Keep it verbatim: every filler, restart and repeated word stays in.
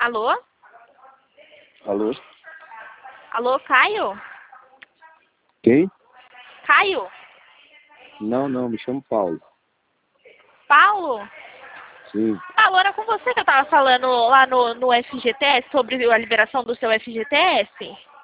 Alô? Alô? Alô, Caio? Quem? Caio? Não, não, me chamo Paulo. Paulo? Sim. Paulo, era com você que eu tava falando lá no, no F G T S, sobre a liberação do seu F G T S?